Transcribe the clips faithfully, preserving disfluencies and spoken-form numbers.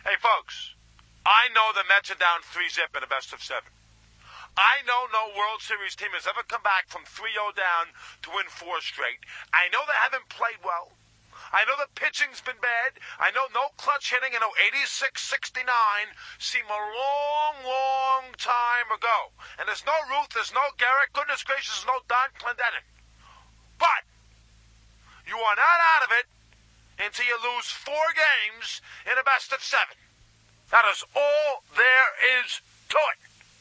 Hey, folks, I know the Mets are down three zip in a best of seven. I know no World Series team has ever come back from three oh down to win four straight. I know they haven't played well. I know the pitching's been bad. I know no clutch hitting. I know eighty-six sixty-nine seem a long, long time ago. And there's no Ruth, there's no Garrett, goodness gracious, there's no Don Clendenin. But you are not out of it until you lose four games in a best of seven. That is all there is to it.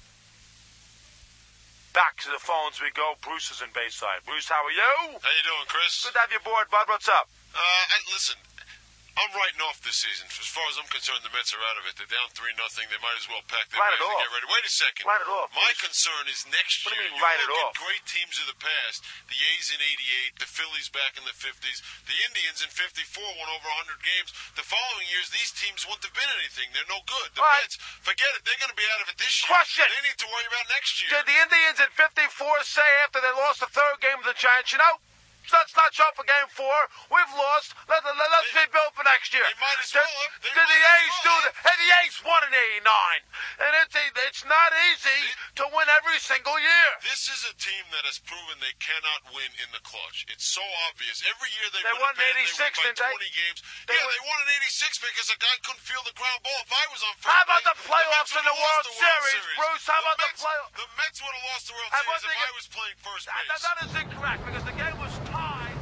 Back to the phones we go. Bruce is in Bayside. Bruce, how are you? How you doing, Chris? Good to have you aboard, bud. What's up? Uh, and listen, I'm writing off this season. As far as I'm concerned, the Mets are out of it. They're down three nothing. They might as well pack their Write bags it and off. get ready. Wait a second. Write it off. My please. concern is next What year. do you mean, you write it look off? at great teams of the past. The A's in eighty-eight, the Phillies back in the fifties, the Indians in fifty-four won over one hundred games. The following years, these teams wouldn't have been anything. They're no good. The All right. Mets, forget it. They're going to be out of it this year. Question. They need to worry about next year. Did the Indians in fifty-four say after they lost the third game of the Giants, you know, let's not show for game four. We've lost. Let, let, let's They- rebuild for next year. they might as Did, well have. They did might the as A's well do have. that? Hey, the A's won in eighty-nine. And it's, it's not easy to win every single year. This is a team that has proven they cannot win in the clutch. It's so obvious. Every year they, They win won a bad, eighty-six, they win didn't by they? twenty games. They yeah, won- they won in eighty-six because a guy couldn't field the ground ball. If I was on first How about base, the playoffs Mets in the would've lost World Series, Bruce? How about the Mets, playoffs? The Mets would have lost the World I Series wasn't if thinking- I was playing first That, base. that is incorrect because the game was tied.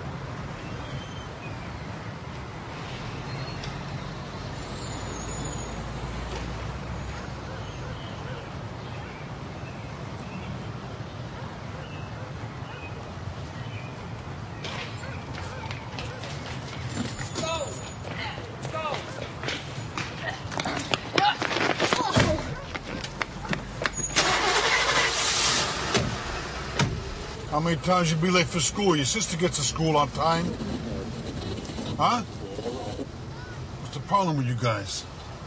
How many times you be late for school? Your sister gets to school on time. Huh? What's the problem with you guys?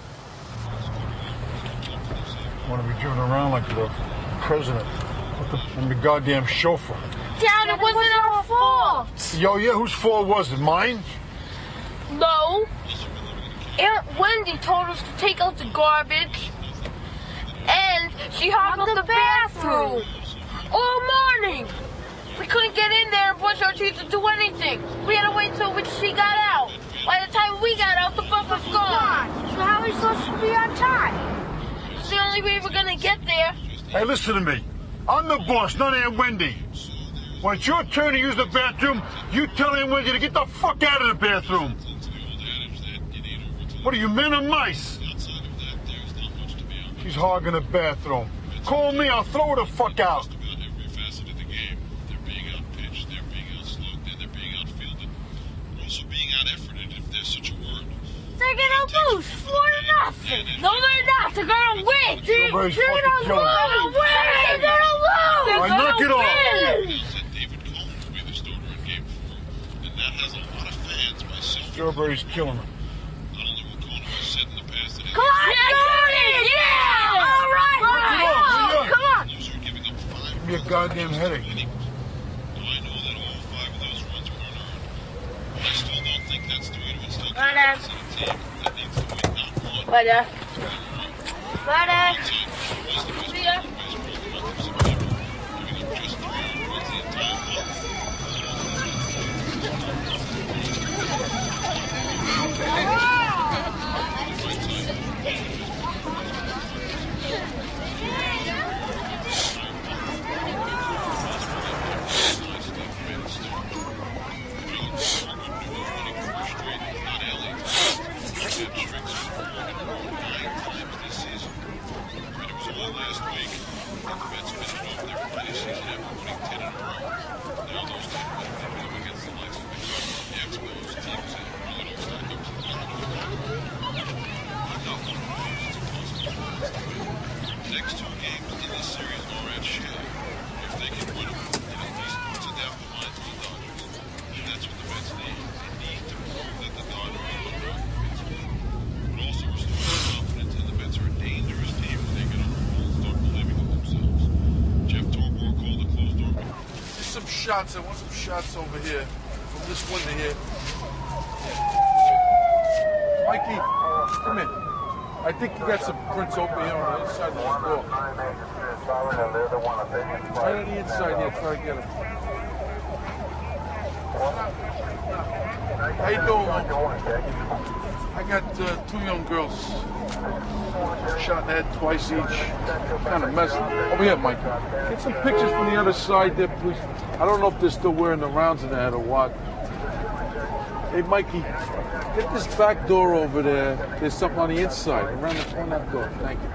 Want to be driven around like the president. What the, I'm the goddamn chauffeur. Dad, it wasn't our fault. Yo, yeah, whose fault was it? Mine? No. Aunt Wendy told us to take out the garbage. And she hogged up the bathroom. All morning. We couldn't get in there and brush our teeth to do anything. We had to wait till she got out. By the time we got out, the bus was gone. So how are we supposed to be on time? It's the only way we're gonna get there. Hey, listen to me. I'm the boss, not Aunt Wendy. When it's your turn to use the bathroom, you tell Aunt Wendy to get the fuck out of the bathroom. What are you, men or mice? She's hogging the bathroom. Call me, I'll throw her the fuck out. They're gonna lose four to nothing. No, they're not. They're gonna win. They're, Strawberry's they're fucking gonna killing me. lose. They're gonna lose. They're All right, knock gonna it off. win. Said David Cohn to be the starter in game four, and that has a lot of fans. Myself, Strawberry's killing her. not only will Cohn have said in the past that Come on, Jordan. Yeah. All right. Knock it off, will ya? Come on. Loser giving up five Give me a goddamn headache. inning. Now, I know that all five of those runs were unearned, but I still don't think that's the way to instill Right, confidence in a team that needs to win not one, Bye, Dad. Bye, Dad. See ya. Next two games in this series are at Shea. If they can win them, it at least puts it down the line to the Dodgers. And that's what the Mets need. They need to prove that the Dodgers are unbeatable. But also restore their confidence, and the Mets are a dangerous team when they get on a roll and start believing in themselves. Jeff Torborg called a closed door. Just some shots. I want some shots over here from this window here. Mikey, come in. I think you got some prints over here on the inside of the door. Right on the inside here, try to get them. How you doing, man? I got uh, two young girls. Shot in the head twice each. Kind of messed. Over here, Mike. Get some pictures from the other side there, please. I don't know if they're still wearing the rounds in the head or what. Hey, Mikey, get this back door over there. There's something on the inside. Around the corner of that door. Thank you.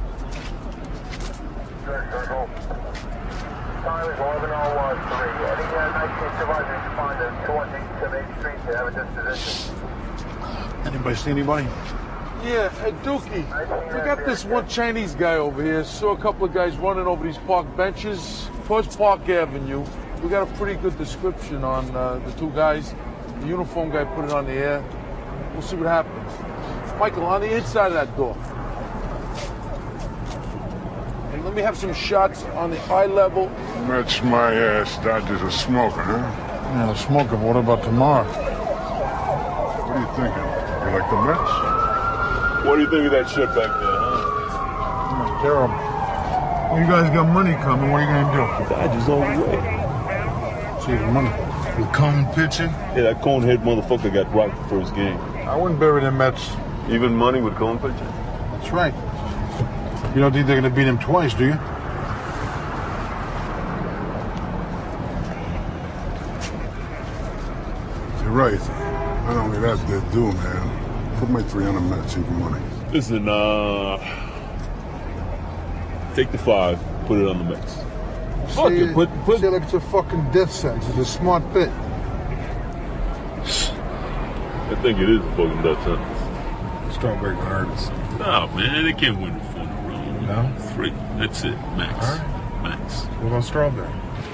Time is eleven oh one three. Any uh, nineteen survivors responded to one eighty-seven Street to have a disposition. Anybody see anybody? Yeah, hey, Dookie, we got this one Chinese guy over here. Saw a couple of guys running over these park benches towards Park Avenue. We got a pretty good description on uh, the two guys. The uniform guy put it on the air. We'll see what happens. Michael, on the inside of that door. And let me have some shots on the eye level. Mets my ass. Dodgers are smoking, huh? Yeah, they're smoking. What about tomorrow? What are you thinking? You like the Mets? What do you think of that shit back there, huh? That's terrible. Well, you guys got money coming. What are you going to do? The Dodgers all the way. See the money. With Cone pitching? Yeah, that cone-head motherfucker got rocked the first game. I wouldn't bury the Mets. Even money with Cone pitching? That's right. You don't think they're going to beat him twice, do you? You're right. Not only that, they're due, man. Put my three on the Mets, even money. Listen, uh... take the five, put it on the Mets. Fuck See, it, put... put see, like it's a fucking death sentence. It's a smart bit. I think it is a fucking death sentence. Strawberry Gardens. No, man, they can't win four in a row. No? Three. That's it. Max. All right. Max. What about Strawberry?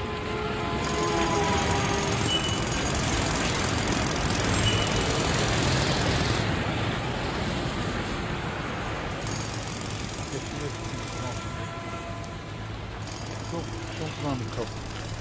Don't put on the cover.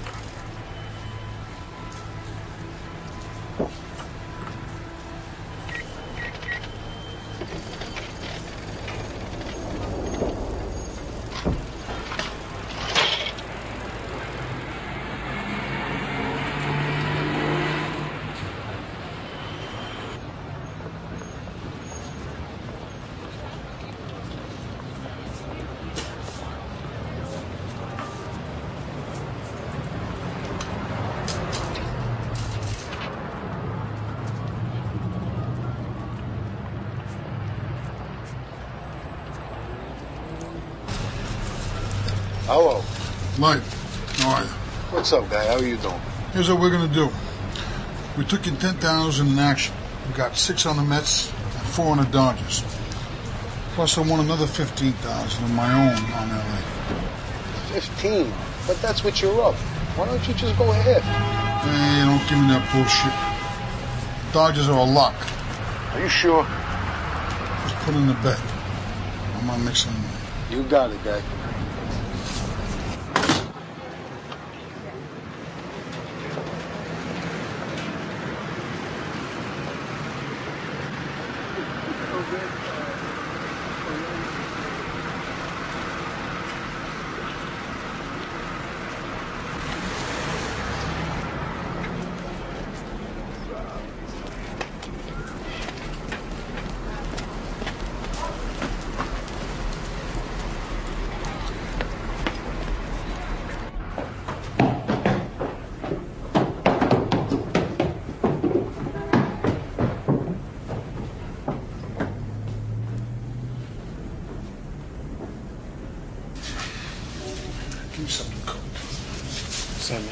Hello. Mike, how are you? What's up, guy? How are you doing? Here's what we're gonna do. We took in ten thousand in action. We got six on the Mets and four on the Dodgers. Plus, I won another fifteen thousand of my own on L A. Fifteen. But that's what you're up. Why don't you just go ahead? Hey, don't give me that bullshit. Dodgers are a lock. Are you sure? Just put in the bet. I'm not mixing them. You got it, guy. Give me something cold. What's that, man?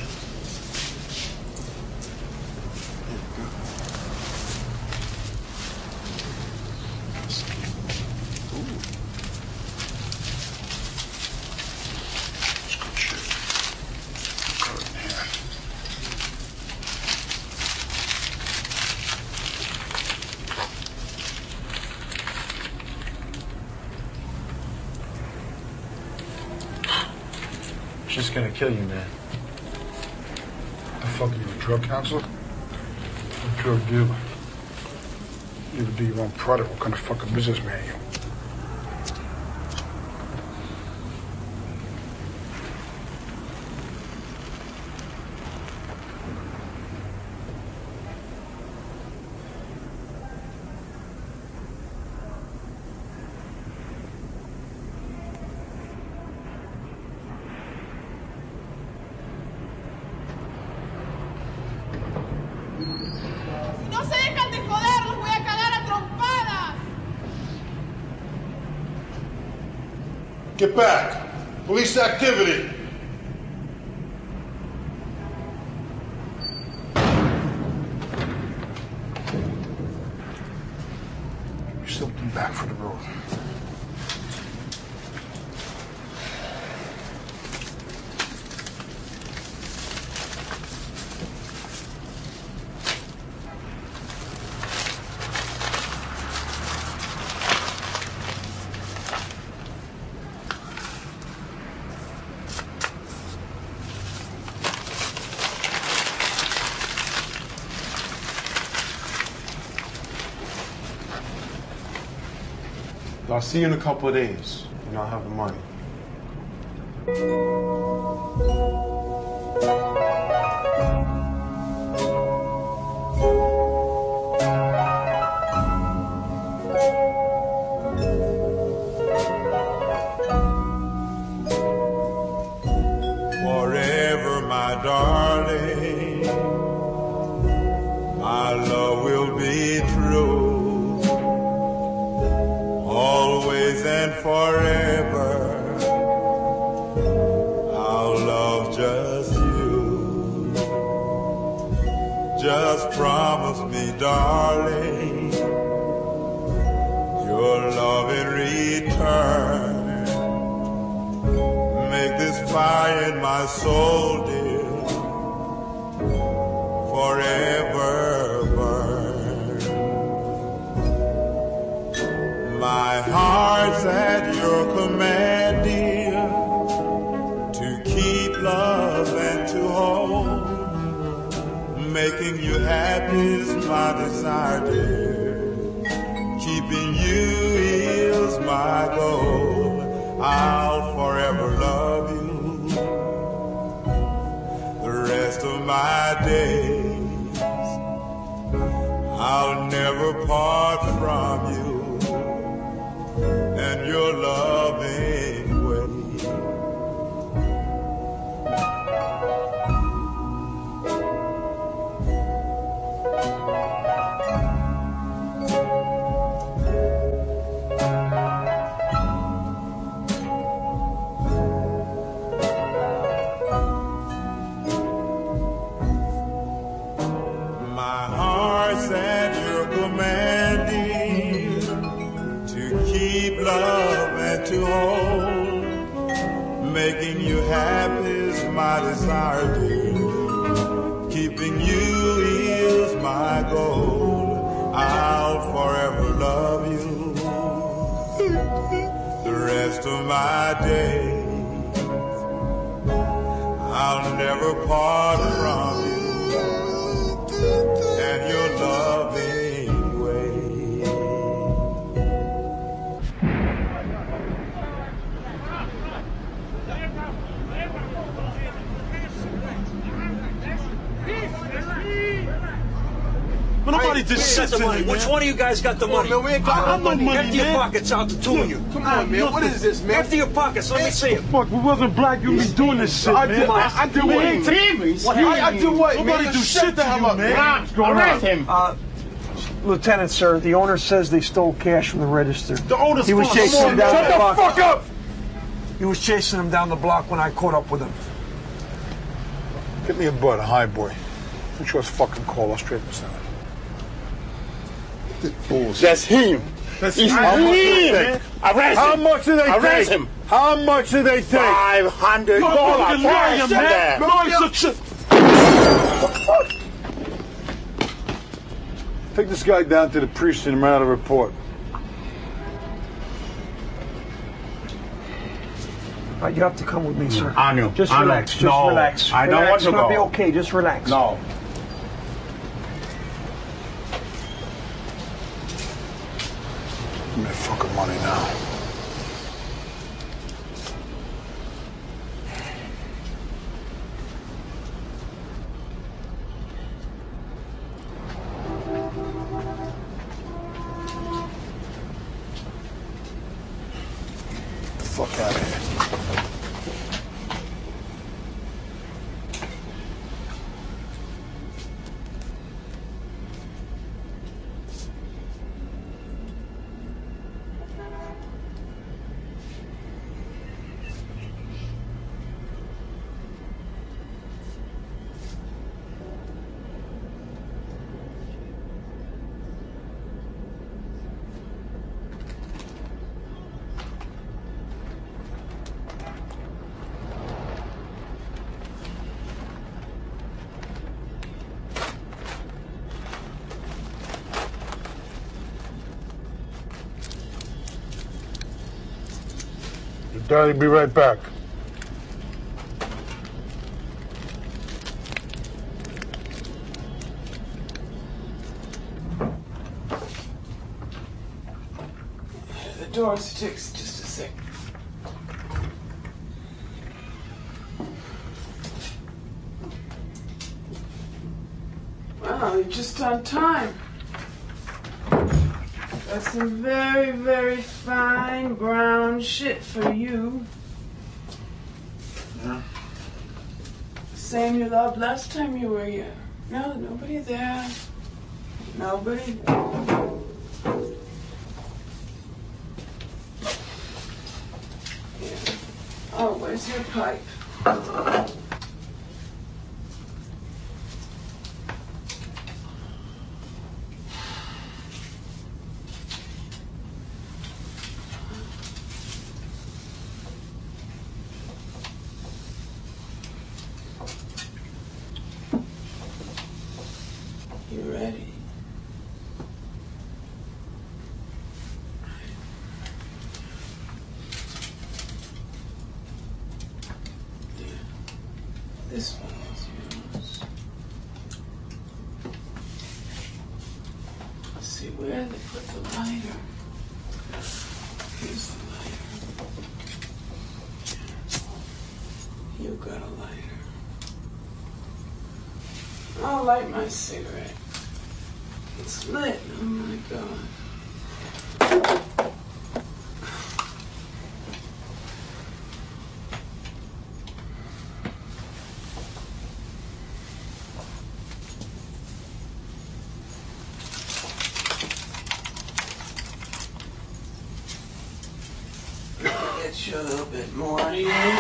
Here you go. Ooh. It's good shit. Cut it in half. She's gonna kill you, man. The fuck are you, a drug counselor? A drug dealer. You ever do your own product? What kind of fucking businessman are you? Get back. Police activity. You're still back for the road. I'll see you in a couple of days, and I'll have the money. Forever, my darling, my love will be true. Always and forever, I'll love just you. Just promise me, darling, your love in return. Make this fire in my soul, dear, forever burn. My heart's at your command, dear, to keep love and to hold. Making you happy is my desire, dear. Keeping you is my goal. I'll forever love you the rest of my days. I'll never part from you and your loving way. My heart's at your command, dear, to keep love and to hold. Making you happy is my desire, dear. Keeping you is my goal. I'll forever love you the rest of my days. I'll never part from you and your loving way. Well, nobody just said the money. Which one of you guys got the money? Man, we ain't got I no money. Empty your pockets out, the two of you. Come on, man. What is this, man? Empty your pockets. Let me see it. Fuck, we wasn't black. You be doing this shit, I man. did, I, I did what? Man, Teamies. What? I, I do what, man? Nobody do shit to you, man. Arrest him. Uh, Lieutenant, sir, the owner says they stole cash from the register. The owner's He was fuck. chasing Come him on, down man. the Shut block. the fuck up! He was chasing him down the block when I caught up with him. Get me a bud, a high boy. Make sure it's fucking cold. I'll straighten this out. Bullshit. That's him. That's He's him. him. How much did they take? Arrest How him. much did they Arrest take? him. How much did they take? Five hundred You're a dollars. fucking liar, man. No, it's a Take this guy down to the precinct and write out a report. Uh, you have to come with me, sir. I know. Just I know. relax. Just No, relax. I don't relax. want to It's gonna go. be okay. Just relax. No. Give me the fucking money now. Get the fuck out of here. Daddy, be right back. The door sticks. Just a sec. Wow, you're just on time. Got some very, very fine brown shit for you. Yeah. Same you loved last time you were here. No, nobody there. Nobody there. Yeah. Oh, where's your pipe? You ready? Yeah. This one is yours. Let's see where they put the lighter. Here's the lighter. You got a lighter. I'll light my cigarette. It's lit. Oh my God. Get you a little bit more here.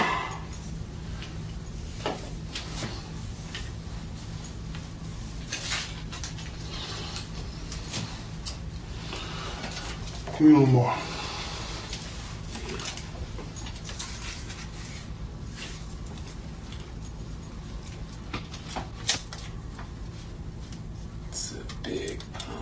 Give me a little more. It's a big pile.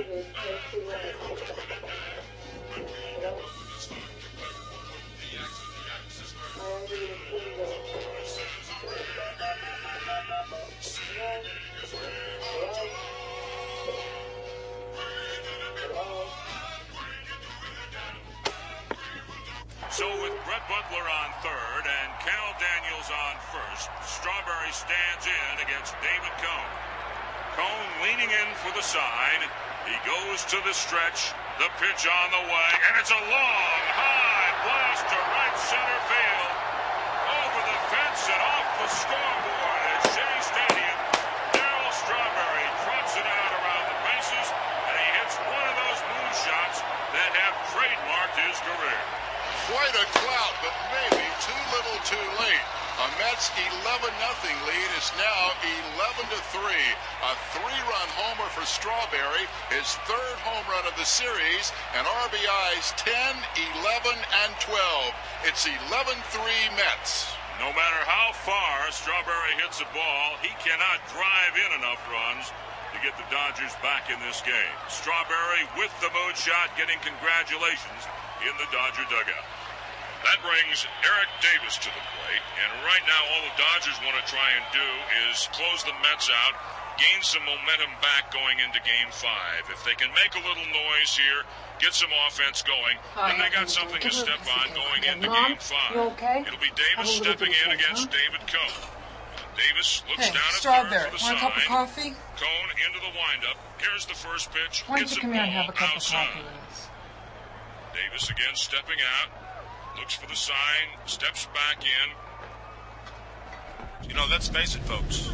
So with Brett Butler on third and Cal Daniels on first, Strawberry stands in against David Cone. Cone leaning in for the side. He goes to the stretch. The pitch on the way, and it's a long, high blast to right center field. Over the fence and off the scoreboard at Shea Stadium. Darryl Strawberry trots it out around the bases, and he hits one of those moonshots that have trademarked his career. Quite a clout, but maybe too little too late. A Mets eleven nothing lead is now eleven to three. A three-run homer for Strawberry, his third home run of the series, and R B Is ten, eleven, and twelve. It's eleven three Mets. No matter how far Strawberry hits a ball, he cannot drive in enough runs to get the Dodgers back in this game. Strawberry with the moonshot getting congratulations in the Dodger dugout. That brings Eric Davis to the plate, and right now all the Dodgers want to try and do is close the Mets out, gain some momentum back going into Game five. If they can make a little noise here, get some offense going, then they got something to step on going into Game five. Okay? It'll be Davis stepping in against David Cone. Davis looks Hey, down at Strawberry, third for the want a cup of sign. coffee? Cone into the windup. Here's the first pitch. Why don't Hits you a come here and ball have a cup of outside. coffee with us? Davis again stepping out. Looks for the sign. Steps back in. You know, let's face it, folks.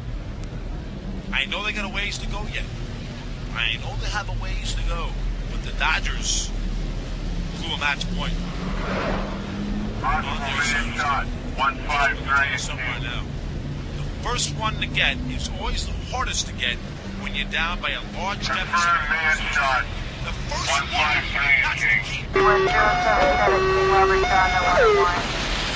I know they got a ways to go yet. I know they have a ways to go. But the Dodgers flew a match point. On their shot. one five three. Somewhere now. The first one to get is always the hardest to get when you're down by a large deficit. Man shot. The first one, that's the key. one zero seven seventeen, Robert John, one one.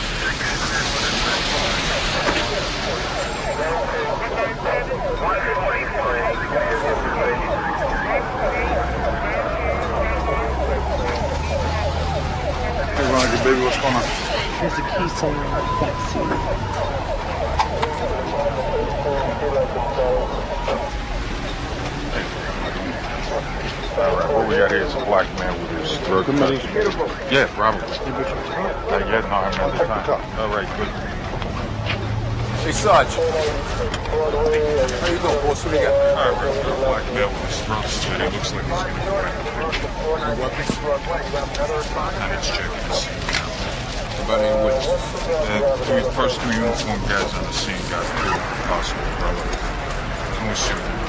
Hey, Roger, baby, what's going on? There's a key somewhere in the back seat. What we got here is a black man with his throat cut. Yeah, Robert. Uh, yeah, no, I remember the time. All right, good. Hey, Sarge. How you doing, boss? What do you got? All right, we're a black man with his throat slit. It looks like he's going to go back. And it's checking to see. About any witnesses? The three, first three uniformed guys on the scene got killed. Possible, brother. And we'll shoot him.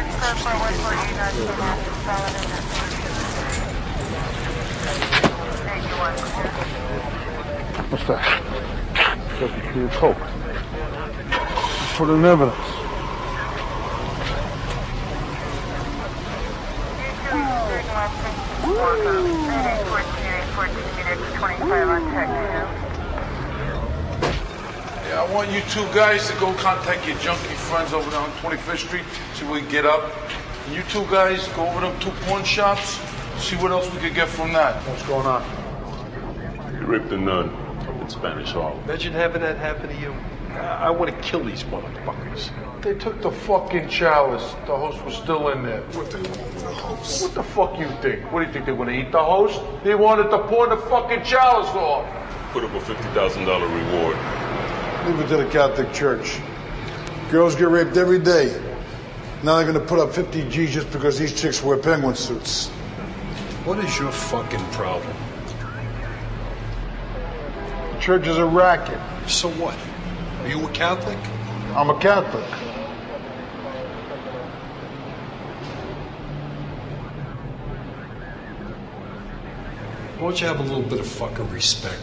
What's that? Just a clear coat. Put it in evidence. Yeah, I want you two guys to go contact your junkie friends over there on twenty-fifth Street, see what we can get up. And you two guys go over them two pawn shops, see what else we could get from that. What's going on? You ripped a nun in Spanish Harlem. Imagine having that happen to you. I, I want to kill these motherfuckers. They took the fucking chalice. The host was still in there. What they want with the host? What the fuck you think? What do you think they want to eat the host? They wanted to pawn the fucking chalice off. Put up a fifty thousand dollars reward. Leave it to the Catholic Church. Girls get raped every day. Now they're going to put up fifty G's just because these chicks wear penguin suits. What is your fucking problem? The church is a racket. So what? Are you a Catholic? I'm a Catholic. Why don't you have a little bit of fucking respect?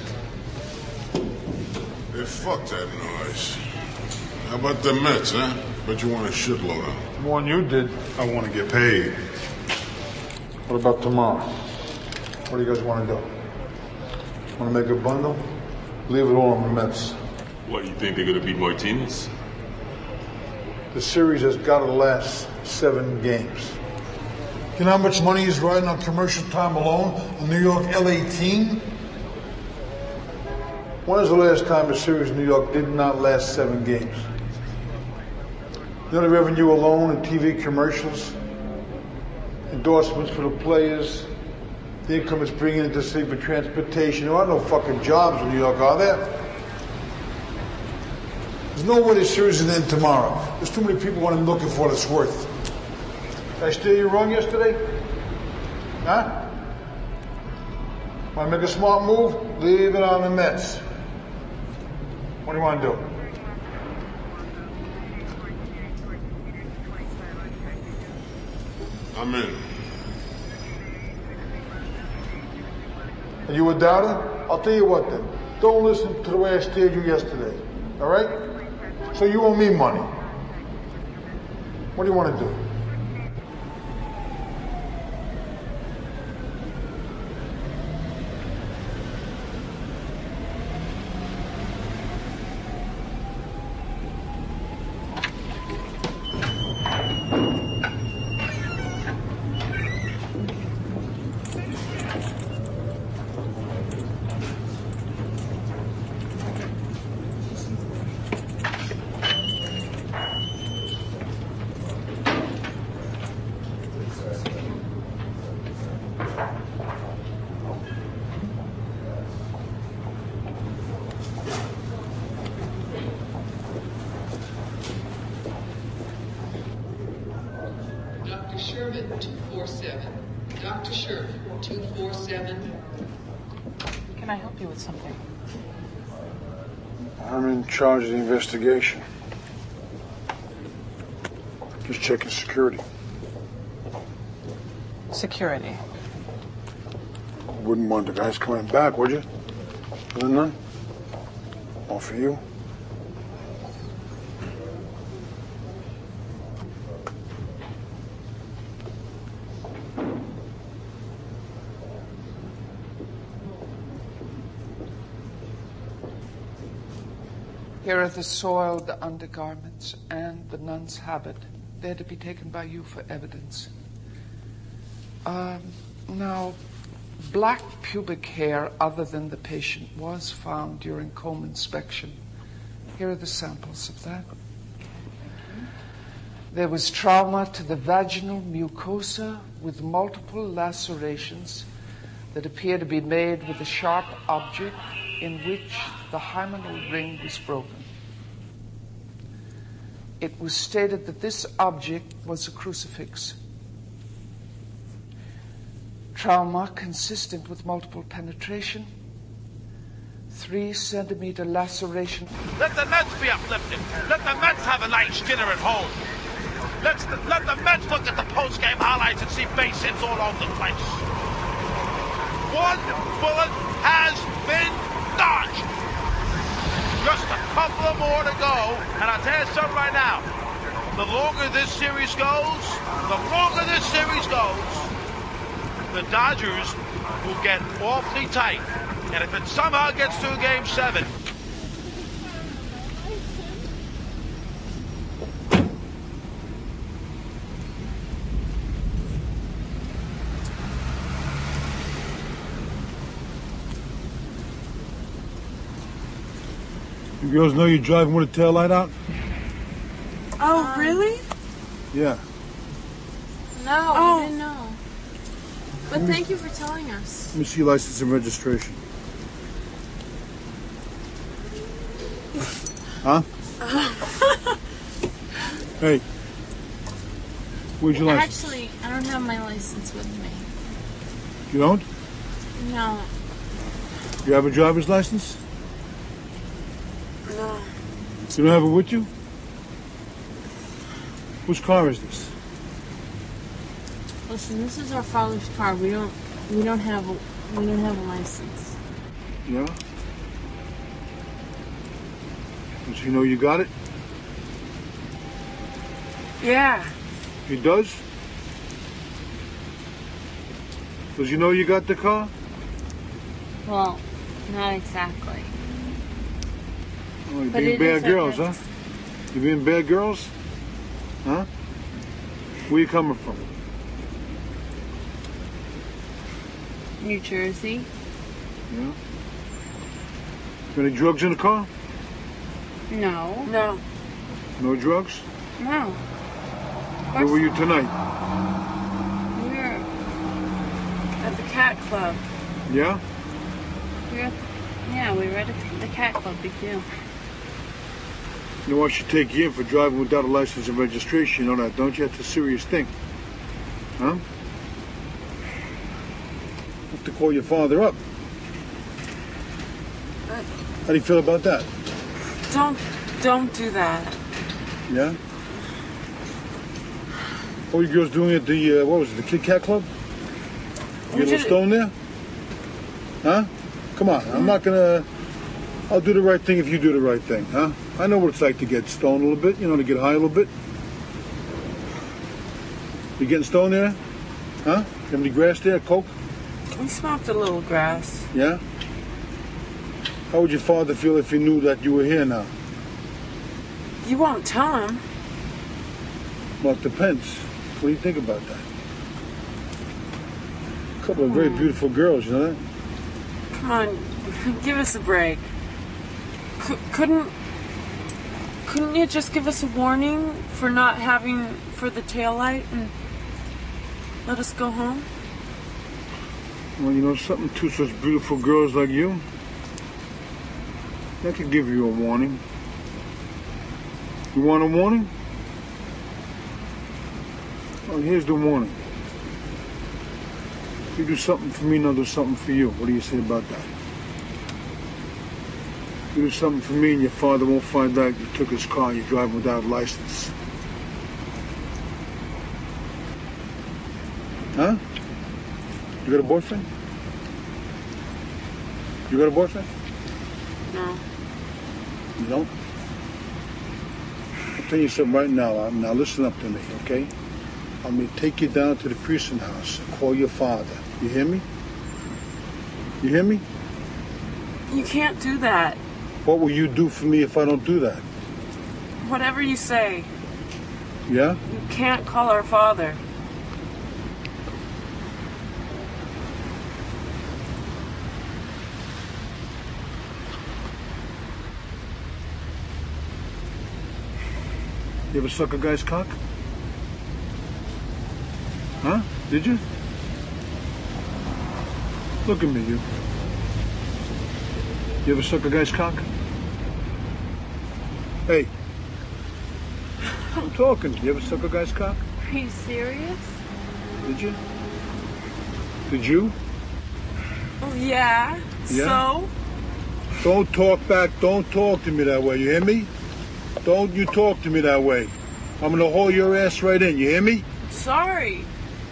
Hey, fuck that noise. How about the Mets, huh? Bet you want a shitload of them. More than you did. I want to get paid. What about tomorrow? What do you guys want to do? Want to make a bundle? Leave it all on the Mets. What, you think they're going to beat Martinez? The series has got to last seven games. You know how much money he's riding on commercial time alone on New York L A team? When was the last time a series in New York did not last seven games? You know the revenue alone in T V commercials, endorsements for the players, the income it's bringing into the city for transportation. There are no fucking jobs in New York, are there? There's no way the series is in tomorrow. There's too many people want to look for what it's worth. Did I steer you wrong yesterday? Huh? Want to make a smart move? Leave it on the Mets. What do you want to do? I'm in. Are you a doubter? I'll tell you what then. Don't listen to the way I steered you yesterday. All right? So you owe me money. What do you want to do? Sherman, two four seven. Doctor Sherman, two four seven. Can I help you with something? I'm in charge of the investigation. Just checking security. Security? Wouldn't want the guys coming back, would you? For the none? All for you? Here are the soiled undergarments and the nun's habit. They're to be taken by you for evidence. Um, now, black pubic hair other than the patient was found during comb inspection. Here are the samples of that. There was trauma to the vaginal mucosa with multiple lacerations that appear to be made with a sharp object in which the hymenal ring was broken. It was stated that this object was a crucifix. Trauma consistent with multiple penetration, three centimeter laceration. Let the Mets be uplifted. Let the Mets have a nice dinner at home. Let's the, let the Mets look at the post-game highlights and see base hits all over the place. One bullet has been dodged. Just a couple of more to go. And I'll tell you something right now. The longer this series goes, the longer this series goes, the Dodgers will get awfully tight. And if it somehow gets to game seven, You girls know you're driving with a tail light out? Oh, um, really? Yeah. No, oh. we didn't know. But me, thank you for telling us. Let me see your license and registration. Huh? Hey. Where's your license? Actually, I don't have my license with me. You don't? No. You have a driver's license? No. You don't have it with you? Whose car is this? Listen, this is our father's car. We don't we don't have a we don't have a license. Yeah? Does he know you got it? Yeah. He does? Does he know you got the car? Well, not exactly. Oh, you're being bad girls, huh? You being bad girls? Huh? Where you coming from? New Jersey. Yeah. Any drugs in the car? No. No. No drugs? No. Where were you tonight? We were at the Cat Club. Yeah? We were at the, yeah, we were at the Cat Club. Big deal. You know, I should take you in for driving without a license and registration. You know that, don't you? That's a serious thing. Huh? Have to call your father up. How do you feel about that? Don't, don't do that. Yeah? What were you girls doing at the, uh, what was it, the Kit Kat Club? You get a little stone there? Huh? Come on, I'm not gonna, I'll do the right thing if you do the right thing, huh? I know what it's like to get stoned a little bit, you know, to get high a little bit. You getting stoned there? Huh? You have any grass there, coke? We smoked a little grass. Yeah? How would your father feel if he knew that you were here now? You won't tell him. Well, it depends. What do you think about that? A couple of very beautiful girls, you know that? Come on, give us a break. C- couldn't, couldn't you just give us a warning for not having, for the taillight and let us go home? Well, you know something, two such beautiful girls like you, I could give you a warning. You want a warning? Well, here's the warning. You do something for me, and I'll do something for you. What do you say about that? You do something for me, and your father won't find out you took his car and you're driving without a license. Huh? You got a boyfriend? You got a boyfriend? No. You don't? I'll tell you something right now. Now listen up to me, okay? I'm going to take you down to the precinct house and call your father. You hear me? You hear me? You can't do that. What will you do for me if I don't do that? Whatever you say. Yeah? You can't call our father. You ever suck a guy's cock? Huh? Did you? Look at me, you. You ever suck a guy's cock? Hey. I'm talking. You ever suck a guy's cock? Are you serious? Did you? Did you? Oh, yeah. Yeah? So? Don't talk back. Don't talk to me that way. You hear me? Don't you talk to me that way. I'm gonna haul your ass right in. You hear me? Sorry.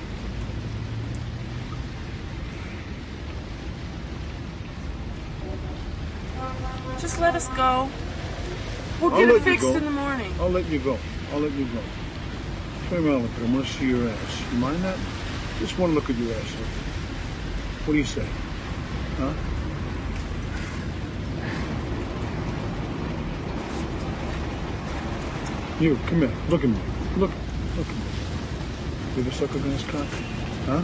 Just let us go. We'll I'll get it let you fixed go. in the morning. I'll let you go. I'll let you go. Turn around, look at him. I want to see your ass. You mind that? Just want to look at your ass. What do you say? Huh? You, come here. Look at me. Look. Look at me. You ever suck a guy's cock? Huh?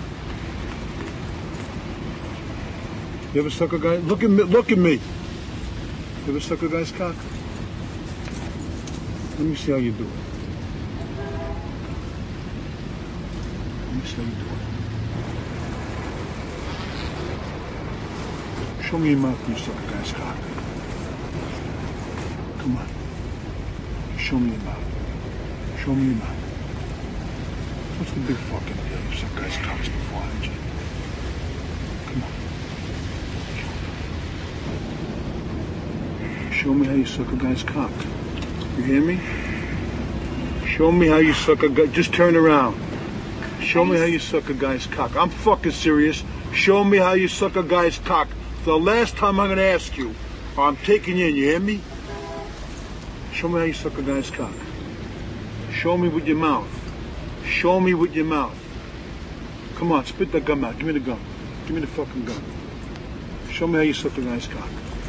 You ever suck a guy? Look at me. Look at me. You ever suck a guy's cock? Let me see how you do it. Let me see how you do it. Show me your mouth when you suck a guy's cock. Come on. Show me your mouth. Show me your mouth. What's the big fucking deal? You suck guys' cocks before, haven't you? Come on. Show me how you suck a guy's cock. You hear me? Show me how you suck a guy. Just turn around. Show me how you suck a guy's cock. I'm fucking serious. Show me how you suck a guy's cock. For the last time I'm gonna ask you, or I'm taking you in. You hear me? Show me how you suck a guy's cock. Show me with your mouth. Show me with your mouth. Come on, spit that gum out. Give me the gum. Give me the fucking gum. Show me how you suck a guy's cock.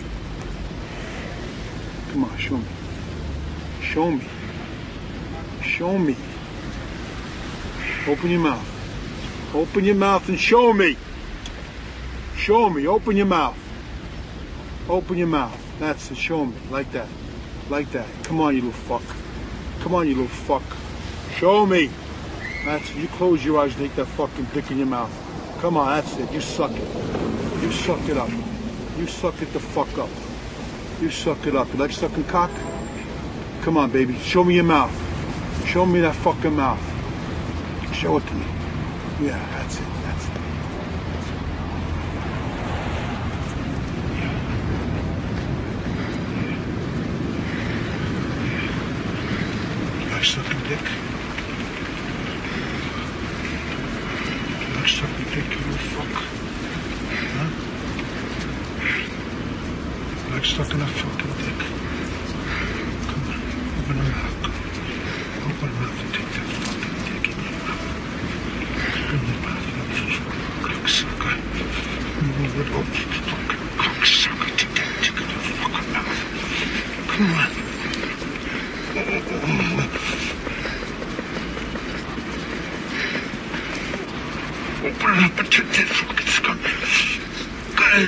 Come on, show me. Show me. Show me. Open your mouth. Open your mouth and show me. Show me. Open your mouth. Open your mouth. That's it. Show me. Like that. Like that. Come on, you little fuck. Come on, you little fuck. Show me. That's it. You close your eyes and take that fucking dick in your mouth. Come on, that's it. You suck it. You suck it up. You suck it the fuck up. You suck it up. You like sucking cock? Come on, baby. Show me your mouth. Show me that fucking mouth. Show it to me. Yeah, that's it. That's it. You like sucking dick? You like sucking dick, you little fuck? Huh? You like sucking a fucking dick? Come on, open your mouth. Open your mouth and take that fucking dick in your mouth. Open your mouth, you cocksucker. You little fucking cocksucker. Take that dick in your fucking mouth. Come on. Open it up and take that fucking scum. Go ahead.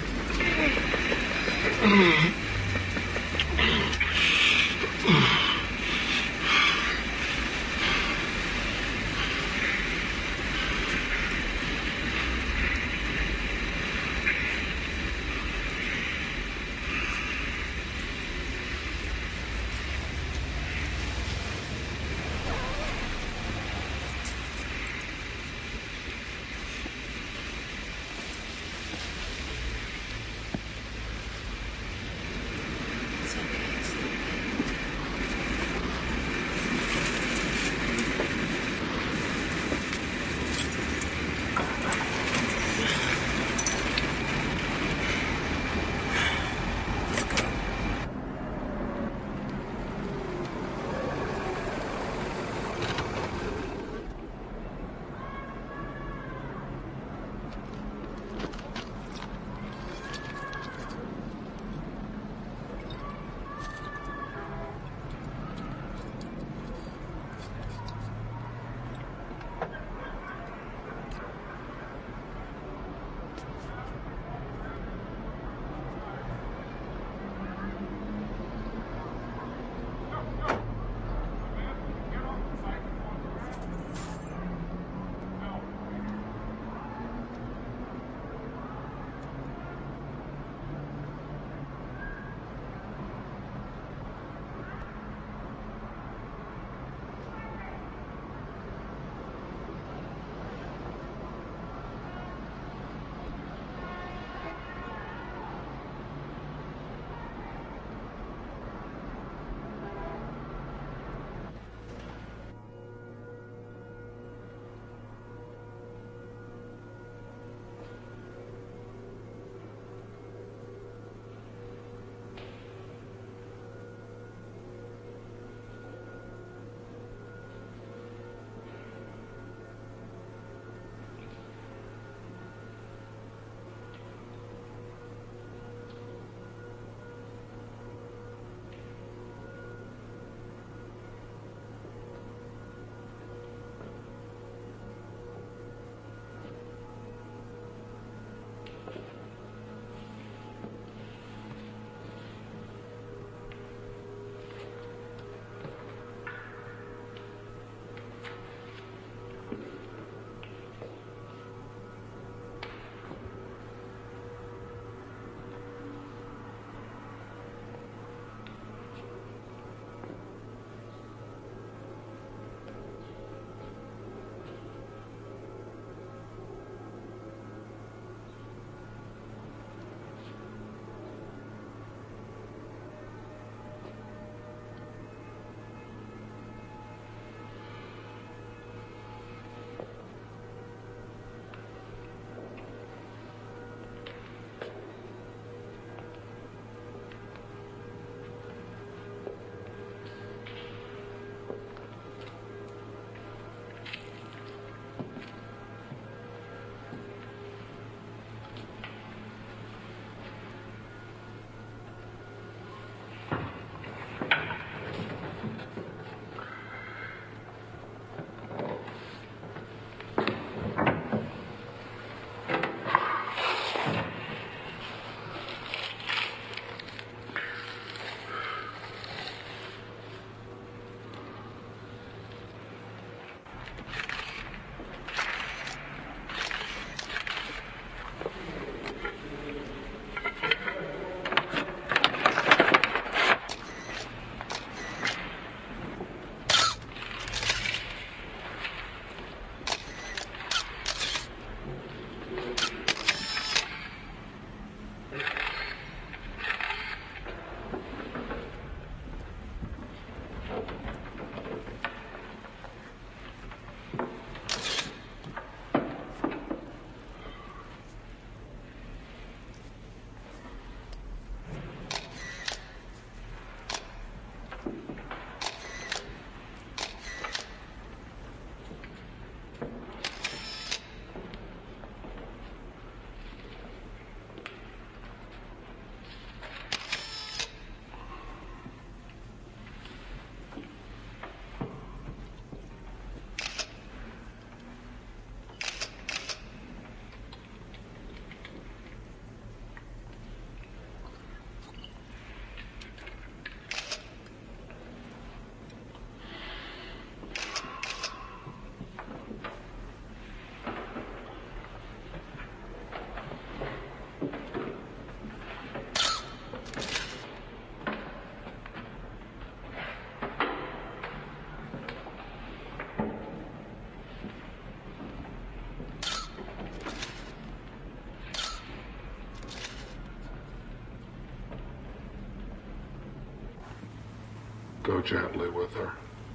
Go gently with her.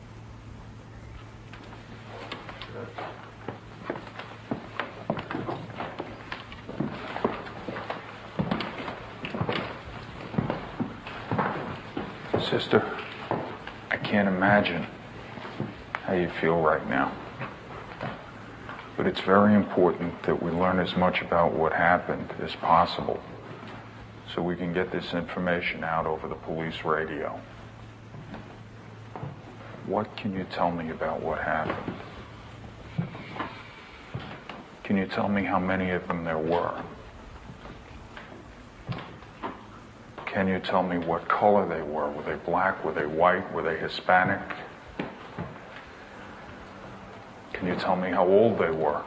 Sister, I can't imagine how you feel right now. But it's very important that we learn as much about what happened as possible so we can get this information out over the police radio. What can you tell me about what happened? Can you tell me how many of them there were? Can you tell me what color they were? Were they black? Were they white? Were they Hispanic? Can you tell me how old they were?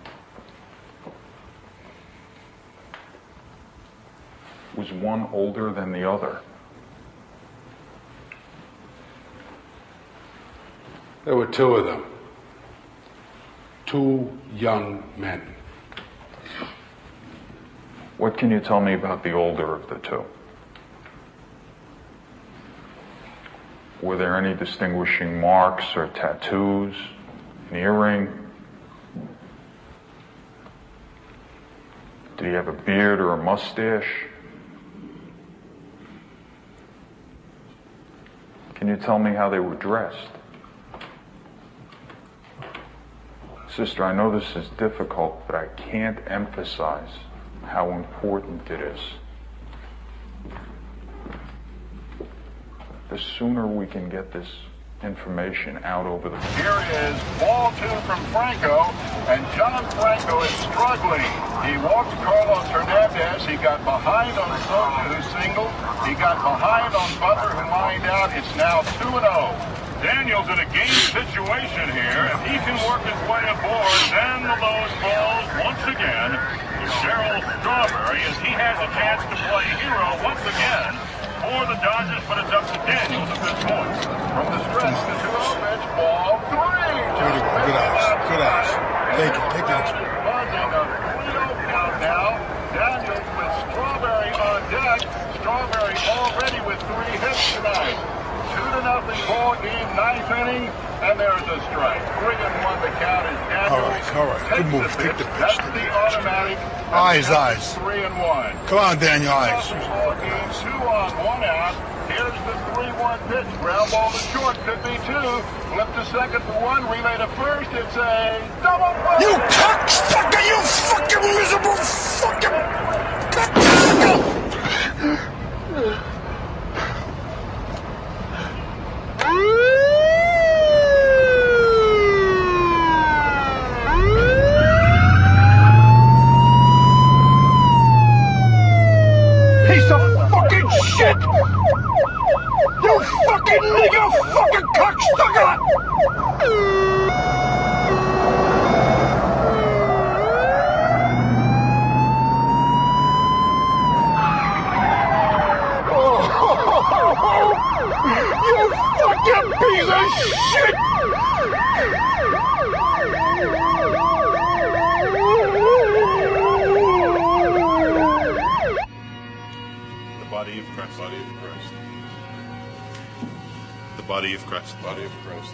Was one older than the other? There were two of them. Two young men. What can you tell me about the older of the two? Were there any distinguishing marks or tattoos, an earring? Did he have a beard or a mustache? Can you tell me how they were dressed? Sister, I know this is difficult, but I can't emphasize how important it is. The sooner we can get this information out over the... Here is ball two from Franco, and John Franco is struggling. He walked Carlos Hernandez. He got behind on Socha, who singled. He got behind on Butler, who lined out. It's now two and oh. Daniels in a game situation here. If he can work his way aboard, then the lowest balls once again to Cheryl Strawberry, as he has a chance to play hero once again for the Dodgers, but it's up to Daniels at this point. From the stretch, the two oh pitch, ball three. Good, good eyes. Good eyes. Thank you. Take that. Buzzing a three oh count now. Daniels with Strawberry on deck. Strawberry already with three hits tonight. Two to nothing ball game, ninth inning, and there's a strike. Three and one the count is Daniels. All right, all right. Good move. Take the pitch. That's the automatic. Eyes, eyes. Three and one. Come on, Daniel, eyes. Ball game, two on, one out. Here's the three one pitch. Ground ball to short, could be two. Flip to second for one, relay to first. It's a double play. You cocksucker! You fucking miserable fucking cocksucker! Piece of fucking shit! You fucking nigger fucking cocksucker! You fucking piece of shit! The body of Christ. Body of Christ. The body of Christ. Body of Christ.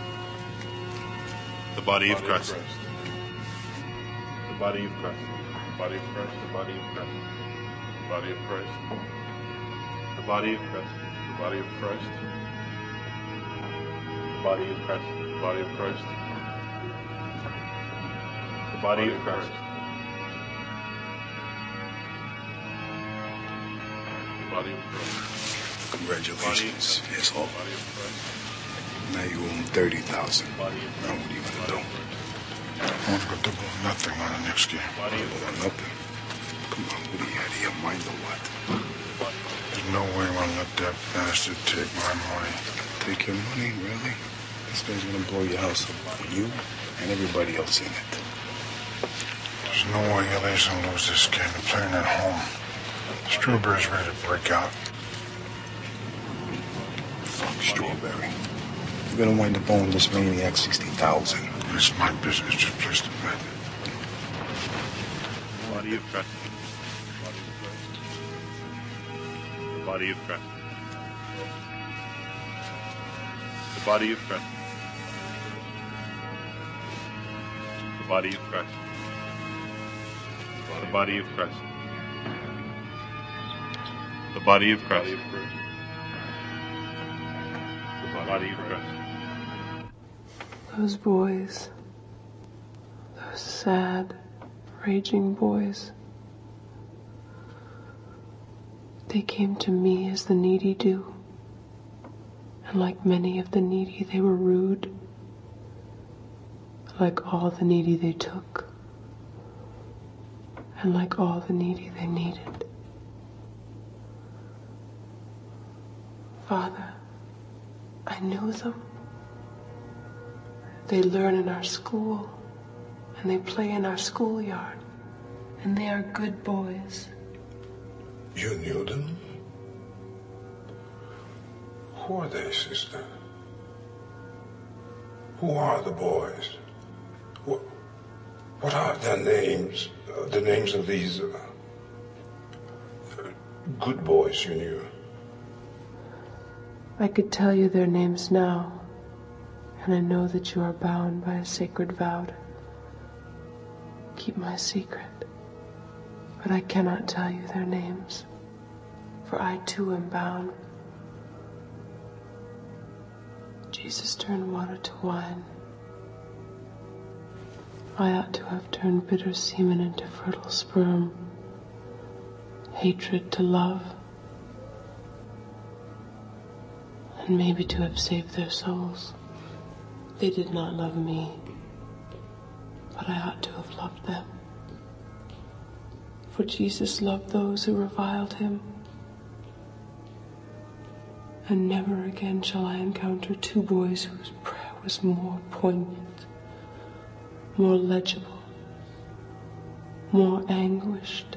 The body of Christ. The body of Christ. Body of Christ. The body of Christ. Body of Christ. The body of Christ. The body of Christ. The body of Christ. The body of Christ. The body of Christ. The body of Christ. Congratulations, asshole. Now you owe him thirty thousand. Now what are you gonna do? I want to go double or nothing on the next game. Double or nothing? Come on, what are you out of your mind or what? There's no way I'm gonna let that bastard take my money. Take your money, really? This guy's gonna blow your house up for you and everybody else in it. There's no way Ellie's gonna lose this game. They're playing at home. Strawberry's ready to break out. Fuck Strawberry. You're gonna wind up owing this maniac sixty thousand. It's my business. Just place the bet. Body of Christ. Body of Christ. The body of Christ. The body of Christ. The body of Christ. The body of Christ. The body of Christ. Those boys, those sad, raging boys, they came to me as the needy do, and like many of the needy, they were rude. Like all the needy, they took, and like all the needy, they needed. Father, I knew them. They learn in our school, and they play in our schoolyard, and they are good boys. You knew them? Who are they, sister? Who are the boys? What, what are their names? Uh, the names of these uh, good boys you knew? I could tell you their names now, and I know that you are bound by a sacred vow to keep my secret. But I cannot tell you their names, for I too am bound. Jesus turned water to wine. I ought to have turned bitter semen into fertile sperm, hatred to love, and maybe to have saved their souls. They did not love me, but I ought to have loved them. For Jesus loved those who reviled him. And never again shall I encounter two boys whose prayer was more poignant, more legible, more anguished.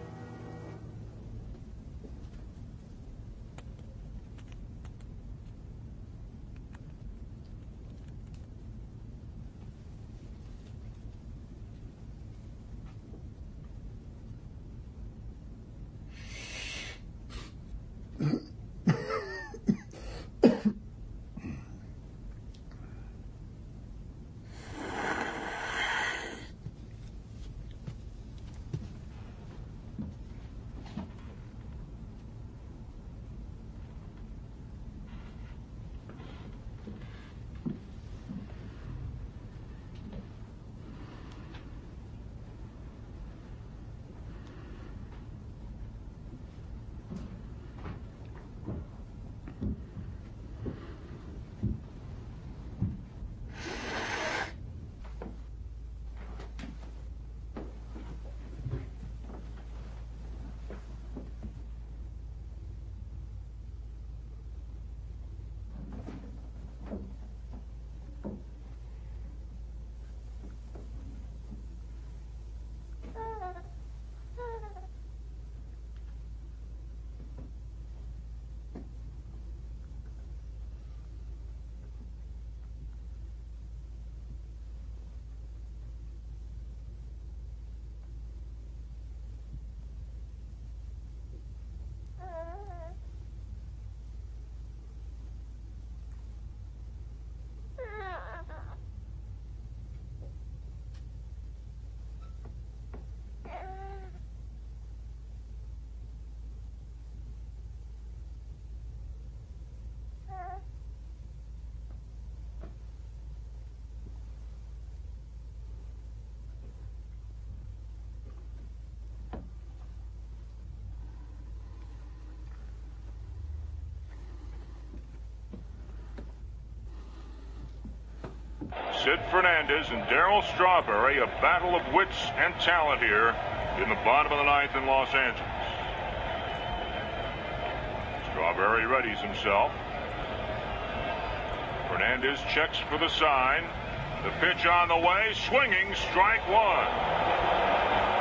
Sid Fernandez and Darryl Strawberry, a battle of wits and talent here in the bottom of the ninth in Los Angeles. Strawberry readies himself. Fernandez checks for the sign. The pitch on the way, swinging, strike one.